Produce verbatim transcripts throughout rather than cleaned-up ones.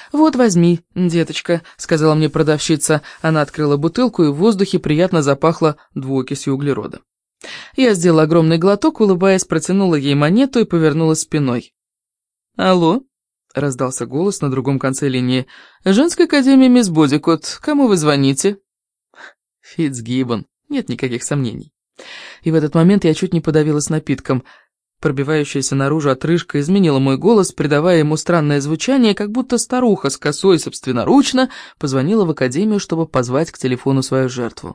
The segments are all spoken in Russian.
«Вот, возьми, деточка», — сказала мне продавщица. Она открыла бутылку, и в воздухе приятно запахло двуокисью углерода. Я сделала огромный глоток, улыбаясь, протянула ей монету и повернулась спиной. «Алло?» — раздался голос на другом конце линии. «Женская академия, мисс Бодикот. Кому вы звоните?» Фитцгиббон. Нет никаких сомнений. И в этот момент я чуть не подавилась напитком. Пробивающаяся наружу отрыжка изменила мой голос, придавая ему странное звучание, как будто старуха с косой собственноручно позвонила в академию, чтобы позвать к телефону свою жертву.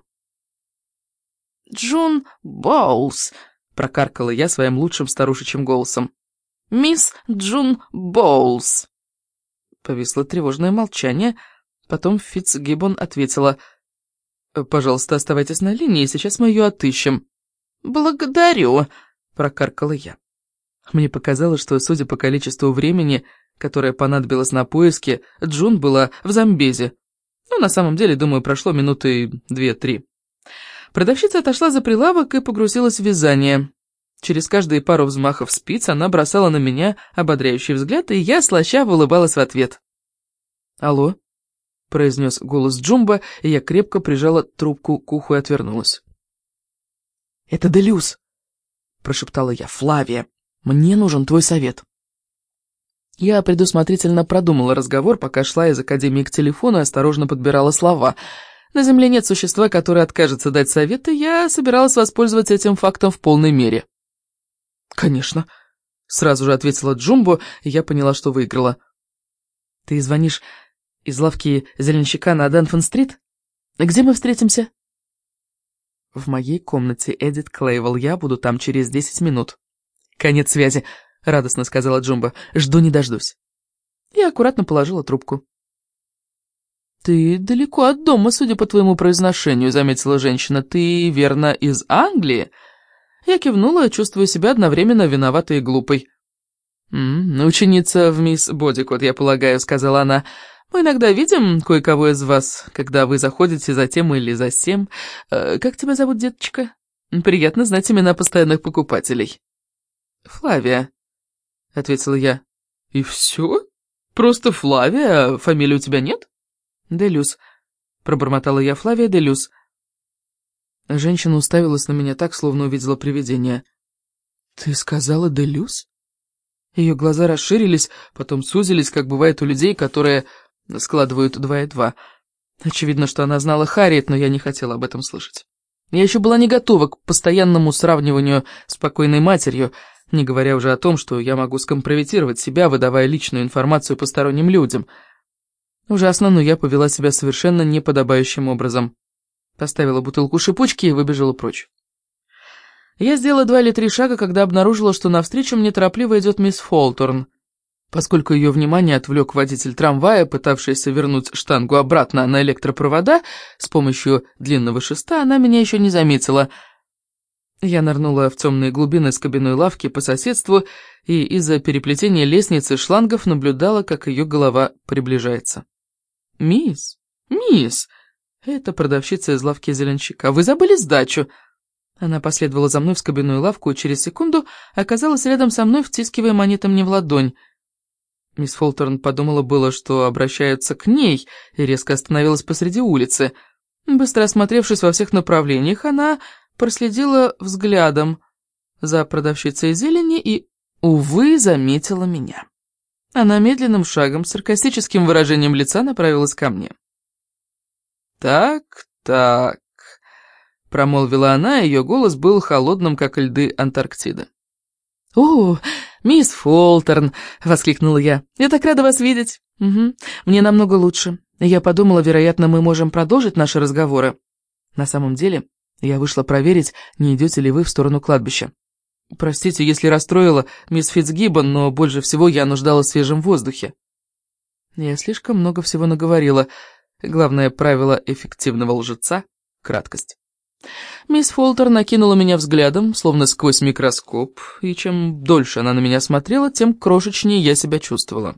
«Джун Боулс», — прокаркала я своим лучшим старушечьим голосом. «Мисс Джун Боулс». Повисло тревожное молчание, потом Фитцгиббон ответила: «Пожалуйста, оставайтесь на линии, сейчас мы ее отыщем». «Благодарю», — прокаркала я. Мне показалось, что, судя по количеству времени, которое понадобилось на поиски, Джун была в Замбезе. Но на самом деле, думаю, прошло минуты две-три. Продавщица отошла за прилавок и погрузилась в вязание. Через каждые пару взмахов спиц она бросала на меня ободряющий взгляд, и я слащаво улыбалась в ответ. «Алло?» — произнес голос Джумба, и я крепко прижала трубку к уху и отвернулась. «Это Делюс», — прошептала я. «Флавия, мне нужен твой совет». Я предусмотрительно продумала разговор, пока шла из академии к телефону и осторожно подбирала слова. На Земле нет существа, которое откажется дать советы, я собиралась воспользоваться этим фактом в полной мере. «Конечно», — сразу же ответила Джумбо, и я поняла, что выиграла. «Ты звонишь из лавки зеленщика на Данфон-стрит? Где мы встретимся?» «В моей комнате, Эдит Клейвелл. Я буду там через десять минут». «Конец связи», — радостно сказала Джумбо. «Жду не дождусь». Я аккуратно положила трубку. «Ты далеко от дома, судя по твоему произношению», — заметила женщина. «Ты, верно, из Англии?» Я кивнула, чувствуя себя одновременно виноватой и глупой. «М-м, «Ученица в мисс Бодикот, я полагаю», — сказала она. «Мы иногда видим кое-кого из вас, когда вы заходите за тем или за сем. Э, как тебя зовут, деточка? Приятно знать имена постоянных покупателей». «Флавия», — ответила я. «И все? Просто Флавия, а фамилии у тебя нет?» «Делюс», — пробормотала я. «Флавия Делюс». Женщина уставилась на меня так, словно увидела привидение. «Ты сказала Делюс?» Ее глаза расширились, потом сузились, как бывает у людей, которые складывают два и два. Очевидно, что она знала Харриет, но я не хотела об этом слышать. Я еще была не готова к постоянному сравниванию с покойной матерью, не говоря уже о том, что я могу скомпрометировать себя, выдавая личную информацию посторонним людям. Ужасно, но я повела себя совершенно неподобающим образом. Поставила бутылку шипучки и выбежала прочь. Я сделала два или три шага, когда обнаружила, что навстречу мне торопливо идет мисс Фолторн. Поскольку ее внимание отвлек водитель трамвая, пытавшийся вернуть штангу обратно на электропровода с помощью длинного шеста, она меня еще не заметила. Я нырнула в темные глубины скобяной лавки по соседству и из-за переплетения лестницы и шлангов наблюдала, как ее голова приближается. «Мисс, мисс!» Это продавщица из лавки зеленщика. «Вы забыли сдачу?» Она последовала за мной в скобяную лавку и через секунду оказалась рядом со мной, втискивая монеты мне в ладонь. Мисс Фолторн подумала было, что обращаются к ней, и резко остановилась посреди улицы. Быстро осмотревшись во всех направлениях, она проследила взглядом за продавщицей зелени и, увы, заметила меня. Она медленным шагом, с саркастическим выражением лица направилась ко мне. «Так, так», — промолвила она, и ее голос был холодным, как льды Антарктиды. «О, мисс Фолторн!» — воскликнула я. «Я так рада вас видеть!» «Угу. Мне намного лучше. Я подумала, вероятно, мы можем продолжить наши разговоры. На самом деле, я вышла проверить, не идете ли вы в сторону кладбища. Простите, если расстроила мисс Фитцгиббон, но больше всего я нуждалась в свежем воздухе». Я слишком много всего наговорила. Главное правило эффективного лжеца — краткость. Мисс Фолтер накинула меня взглядом, словно сквозь микроскоп, и чем дольше она на меня смотрела, тем крошечнее я себя чувствовала.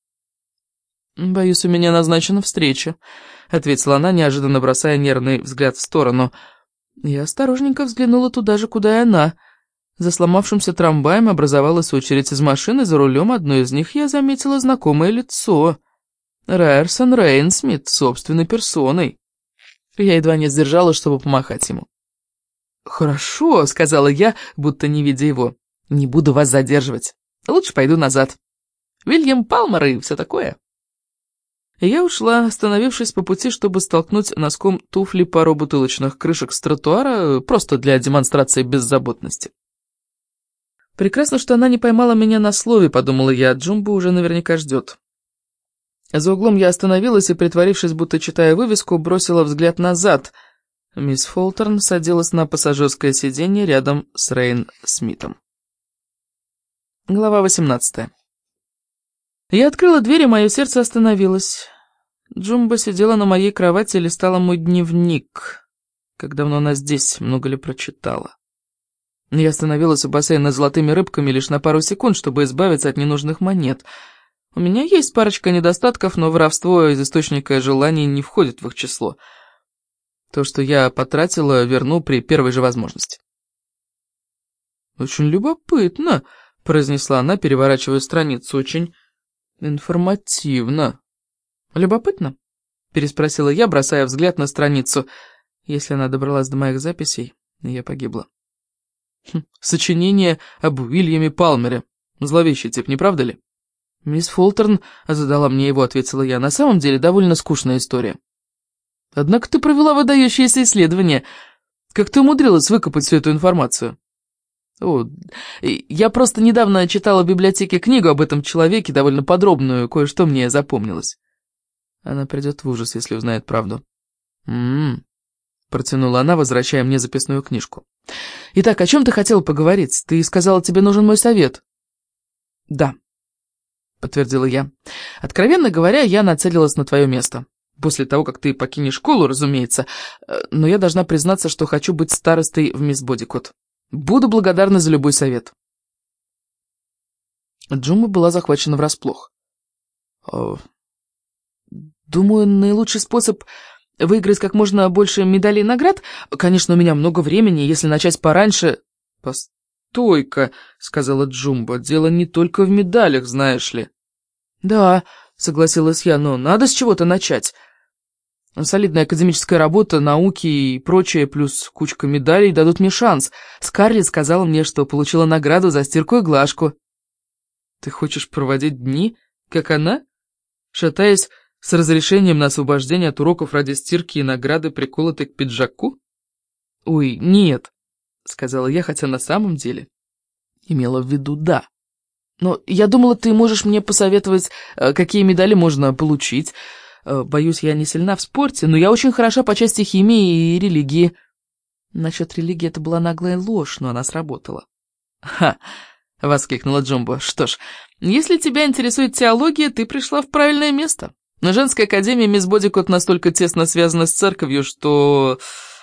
«Боюсь, у меня назначена встреча», — ответила она, неожиданно бросая нервный взгляд в сторону. Я осторожненько взглянула туда же, куда и она. За сломавшимся трамваем образовалась очередь из машин, и за рулем одной из них я заметила знакомое лицо. Райерсон Рейнсмит собственной персоной. Я едва не сдержалась, чтобы помахать ему. «Хорошо», — сказала я, будто не видя его. «Не буду вас задерживать. Лучше пойду назад. Уильям Палмер и все такое». И я ушла, остановившись по пути, чтобы столкнуть носком туфли пару бутылочных крышек с тротуара, просто для демонстрации беззаботности. «Прекрасно, что она не поймала меня на слове», — подумала я, — Джумбо уже наверняка ждет. За углом я остановилась и, притворившись, будто читая вывеску, бросила взгляд назад. Мисс Фолтерн садилась на пассажирское сиденье рядом с Рейн Смитом. Глава восемнадцатая. Я открыла дверь, и мое сердце остановилось. Джумбо сидела на моей кровати и листала мой дневник. Как давно она здесь, много ли прочитала. Я остановилась у бассейна с золотыми рыбками лишь на пару секунд, чтобы избавиться от ненужных монет. У меня есть парочка недостатков, но воровство из источника желаний не входит в их число. То, что я потратила, верну при первой же возможности. «Очень любопытно», — произнесла она, переворачивая страницу. «Очень информативно». «Любопытно?» — переспросила я, бросая взгляд на страницу. Если она добралась до моих записей, я погибла. Хм, сочинение об Уильяме Палмере. Зловещий тип, не правда ли? «Мисс Фолтерн задала мне его», — ответила я. «На самом деле довольно скучная история». «Однако ты провела выдающееся исследование. Как ты умудрилась выкопать всю эту информацию?» «О, я просто недавно читала в библиотеке книгу об этом человеке, довольно подробную, кое-что мне запомнилось». Она придет в ужас, если узнает правду. «М-м-м», протянула она, возвращая мне записную книжку. «Итак, о чем ты хотела поговорить? Ты сказала, тебе нужен мой совет». «Да», — подтвердила я. «Откровенно говоря, я нацелилась на твое место. После того, как ты покинешь школу, разумеется. Но я должна признаться, что хочу быть старостой в мисс Бодикот. Буду благодарна за любой совет». Джумма была захвачена врасплох. «Думаю, наилучший способ выиграть как можно больше медалей и наград. Конечно, у меня много времени, если начать пораньше...» «Постой-ка», — сказала Джумба, — «дело не только в медалях, знаешь ли». «Да», — согласилась я, — «но надо с чего-то начать. Солидная академическая работа, науки и прочее, плюс кучка медалей дадут мне шанс. Скарлетт сказала мне, что получила награду за стирку и глажку». «Ты хочешь проводить дни, как она, шатаясь с разрешением на освобождение от уроков ради стирки и награды, приколотой к пиджаку?» «Ой, нет», — сказала я, хотя на самом деле имела в виду «да». «Но я думала, ты можешь мне посоветовать, какие медали можно получить. Боюсь, я не сильна в спорте, но я очень хороша по части химии и религии». Насчет религии это была наглая ложь, но она сработала. «Ха!» — воскликнула Джумбо. «Что ж, если тебя интересует теология, ты пришла в правильное место. Но женская академия мисс Бодикот настолько тесно связана с церковью, что